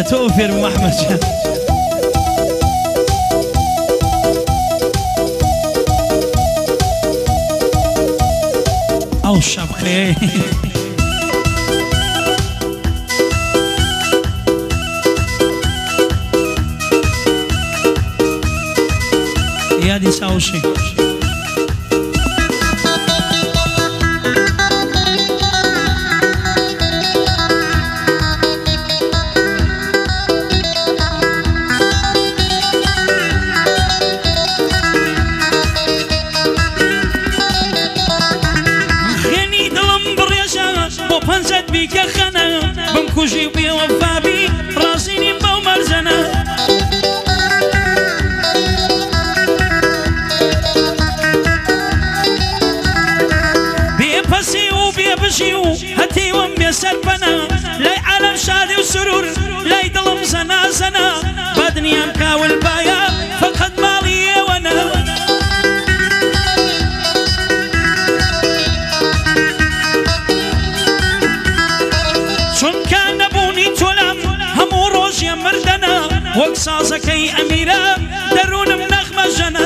لتوفر محمد جان او شبخي يا دي ساوشي پنجت بی که خنه بم کجی بی وفا بی راسینیم با مرزنه بی پسی و بی بشی و هتی وم بی سرپنه لای عالم شادی و سرور لای دلم زنا زنا بدنیم کاول بایا فقط مالیه و نه وەک سازەکەی ئەمیرە دەروونم نەخمە ژەنە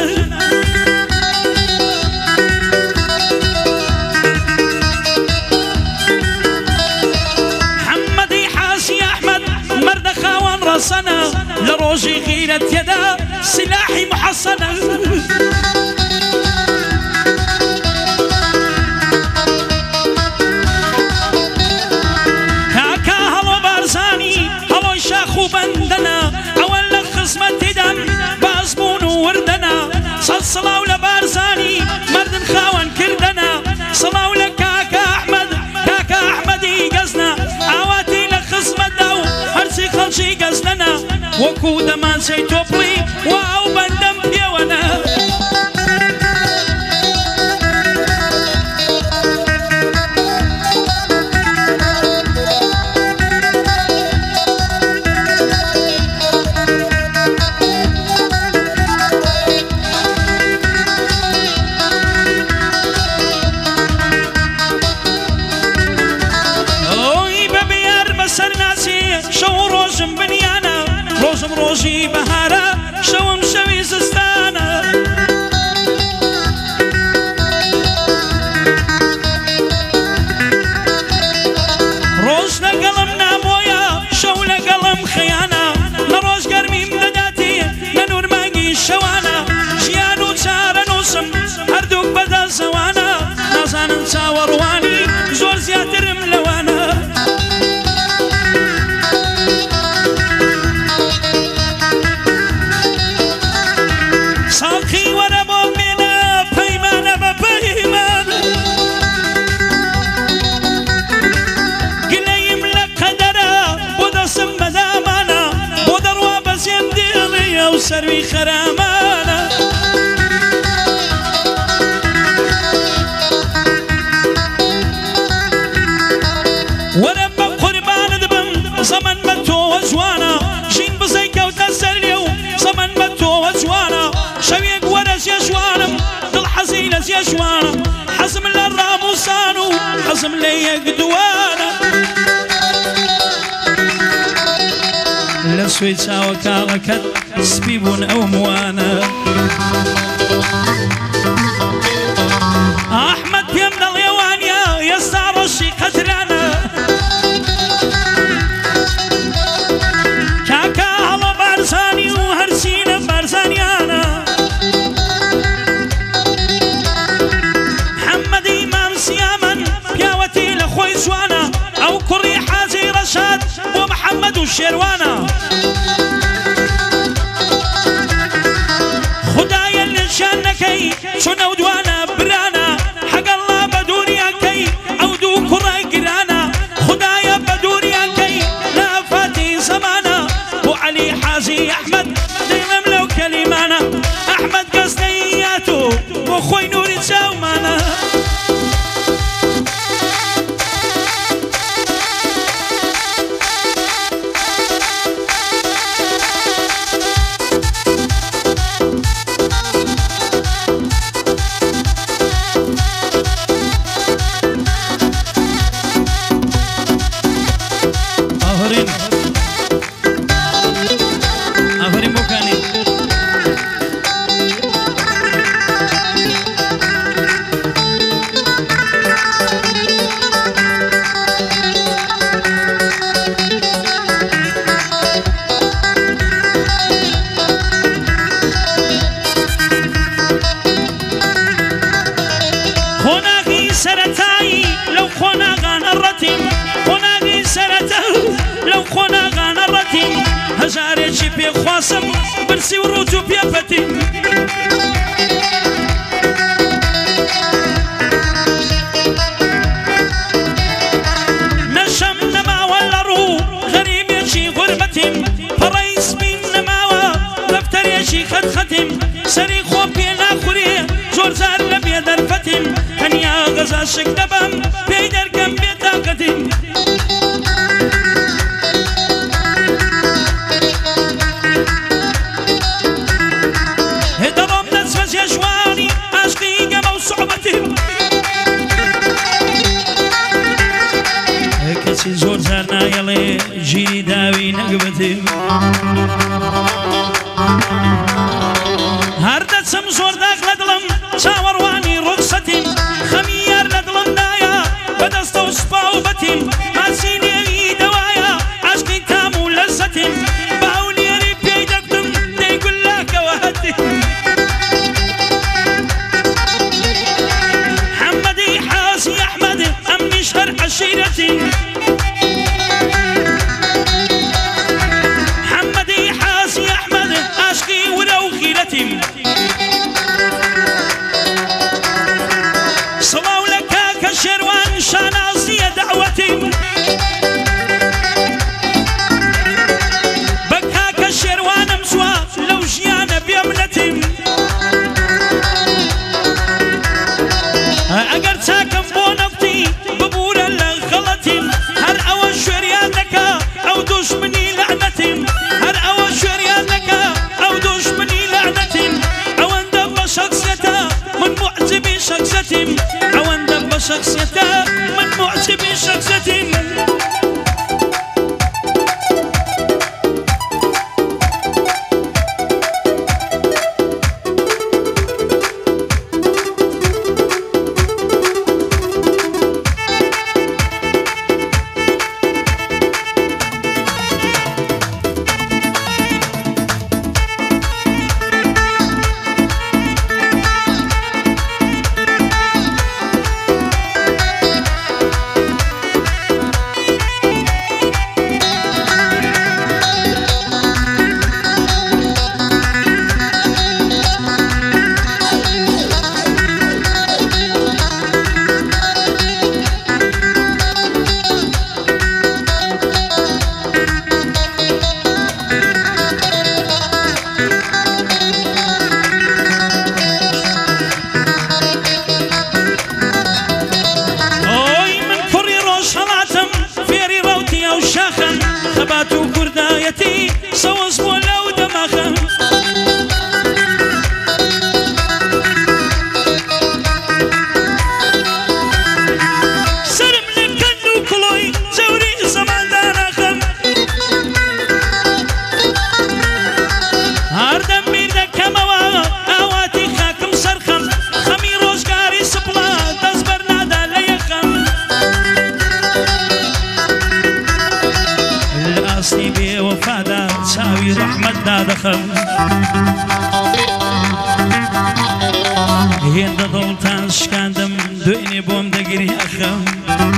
محەممەدی حاسی ئەحمەد مەردە خاوەن ڕەسەنە لە ڕۆژی غیرەت تێدا سلاحی محەسەنە کاکا هەڵۆ بارزانی هەڵۆی شاخ و بەندەنە بازبون و وردنا صلاو لبارزاني مردن خاون كردنا صلاو لكاكا أحمدي قزنا عواتي لخصمة دو هرسي خلشي قزلنا وكو دمان سيتوبلي واو بندم ديوانا روزي بهارا شوم شوي زستانا روز لقلم نامويا شو لقلم خيانا لروز قرمي مدداتي لنور ماقي شوانا جيانو تسارا نوسم هردوك بدا زوانا نازان انسا ورواني زور زياتر ملوانا سروي خرامانا ورب قربان دبم زمن متو وزوانا جين بزيكا وتسريو زمن متو وزوانا شويق ورز يشوانم دل حزينز يشوانم حزم للراموسانو حزم ليق دوانا لسويتسا وكالكت سبيبون أو موانا أحمد يمنا اليوانيا يستعر الشي قترانا كاكا هلا بارزاني وهرسينا بارزانيانا محمد إمام سياما بياوتي لخوي زوانا أو كري حازي رشاد ومحمد الشيروانا شانكي شنو دوانا برانا حق الله بدوريا كي او دو كرة قرانا خدايا بدوريا كي لا فاتي زمانا وعلي حازي احمد ديما لو كلمانا احمد قصدياتو وخوي نوري تساومانا بخواسم برسي وروج بيفتي نشم نما ولا رو غريب يشي غربتي فريس من نما دفتر يشي خد ختم سري خوب بينا خوري زور زار لبي درفتم هنيا غزا شك دبم بيدر كم بيتاقتم هدرم نسفز يشواني عشقي قمو صعبتم كسي زور زارنا يلي جيري داوي نقبتم هردت سم زور داخ لدلم چاورواني رخصتم خميار لدلم دايا بدستو سپاو بتم ماسيني دوايا عشقي تامو لزتم باوليري بيدكتم ديقول لك وهدم حمدي حاسي احمد امني شهر عشيرتي حمدي حاسي احمد عشقي ولو خيرتي صلاو لك كشروان شانازي دعوتي بكا كشروان مسوا لو جيان بيمنتي اگر تاكم بونفتي ببورا لغلتي هر اول شريانك او دشمني لعنتي هر اول شريانك او دشمني لعنتي او اندب شخصيته من معجبي شخصيتي او اندب شخصيته من معجبي شخصيتي خباتو كردايتي سوز بولو دماغم سرم لكنو كلوي زوري زمان داراخم هاردم ميرنا كموا اواتي خاكم سرخم خمي روزگاري سبلا دزبرنا دا ليخم الأصلي بي وفادا تساوي رحمة دادخم هين دولتان شكاندم دويني بوم دقري أخم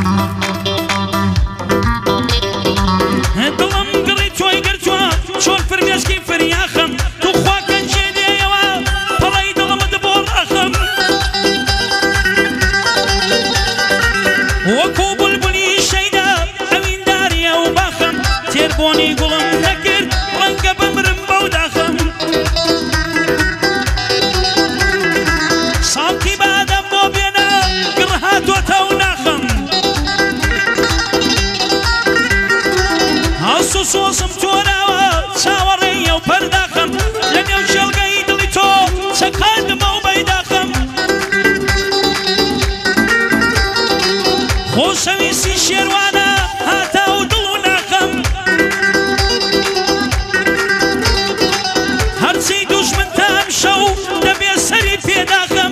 دلم قريتوي قرتوا شون فرميشكي فرياخم تخوا كان جيدي يوا طلعي دلم دبور أخم وكو بلبلي شيدا أمين داريا وباخم تيربوني قلم نكر رنق بمرم بوداخم صابتي بعد أمو بينا قرهات وتوناخم هاسو صوصم توراوا ساوريا وبرداخم لن يوشل قيد لتو سكاد مو بيداخم خوشويسي شيروانا هاتا ودلوناخم هرسي دشمن تام شو دبي سري بيداخم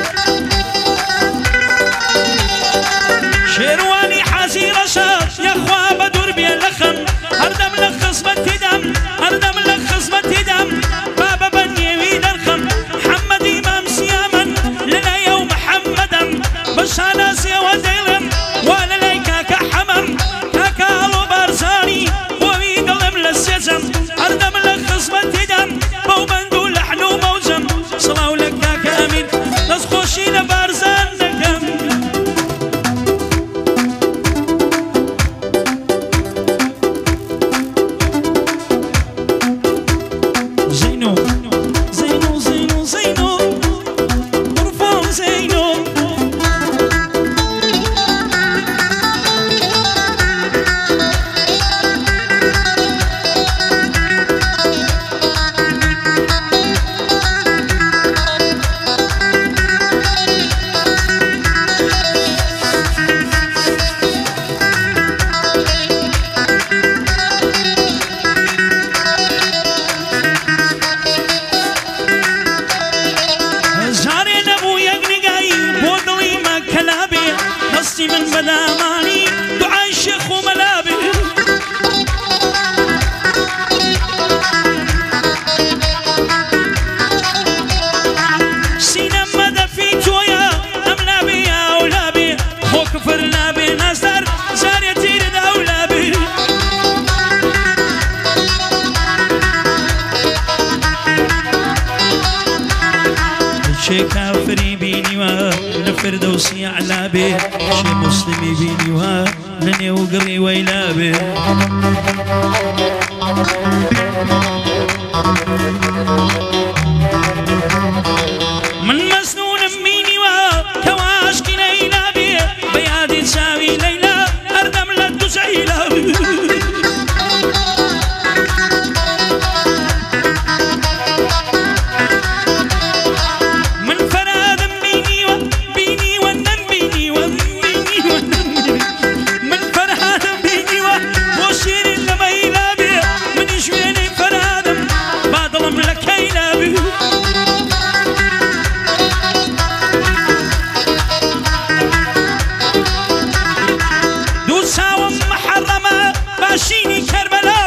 شيرواني حازي رشاد يا اخوا بدور بيلخم هردم لخصمتي دم هردم لخصمتي دم بابا بني ويدرخم محمد امام سيامن لنا يوم محمدا بشانا سيا وديلم ولا ليكا كحمد دەستی علا بێ شێ مسلمی بینی وە لە نێو گڕی وەیلا بێ من مەسنونم بینیوە کەوا عاشقی لەیلا بێ بە یادی چاوی لەیلا هەردەم لە دووچەیلا بێ ماشيني كربلاء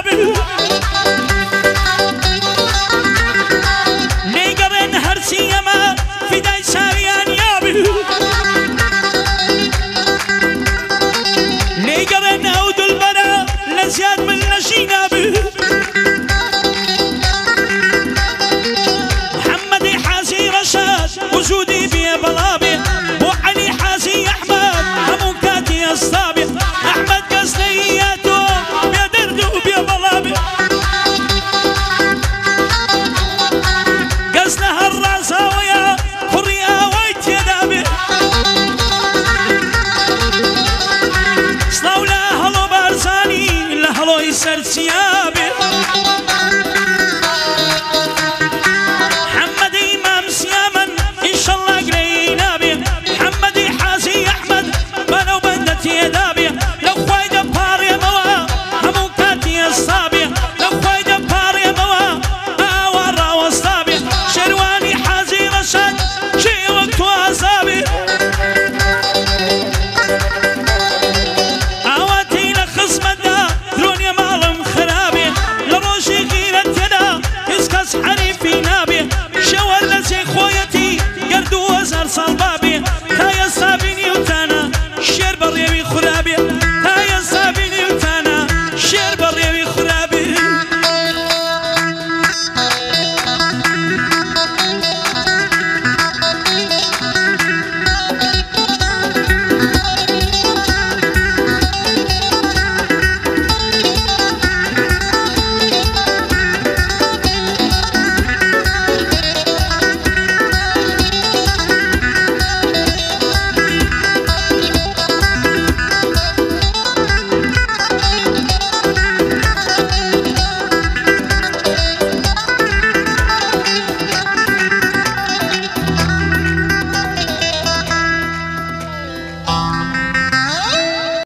ليقرن هرسيما في داي ساويان يابي ليقرن عود البراء لزياد من نشينابي محمد حاسي رشاد وجودي بيه بلابي وعلي حاسي احمد هموكاتي اصطابي احمد قصدياتو قصدها الراساوية كوريا ويت يدابي صلاو لا هلو بارزاني لا هلو يسرسيا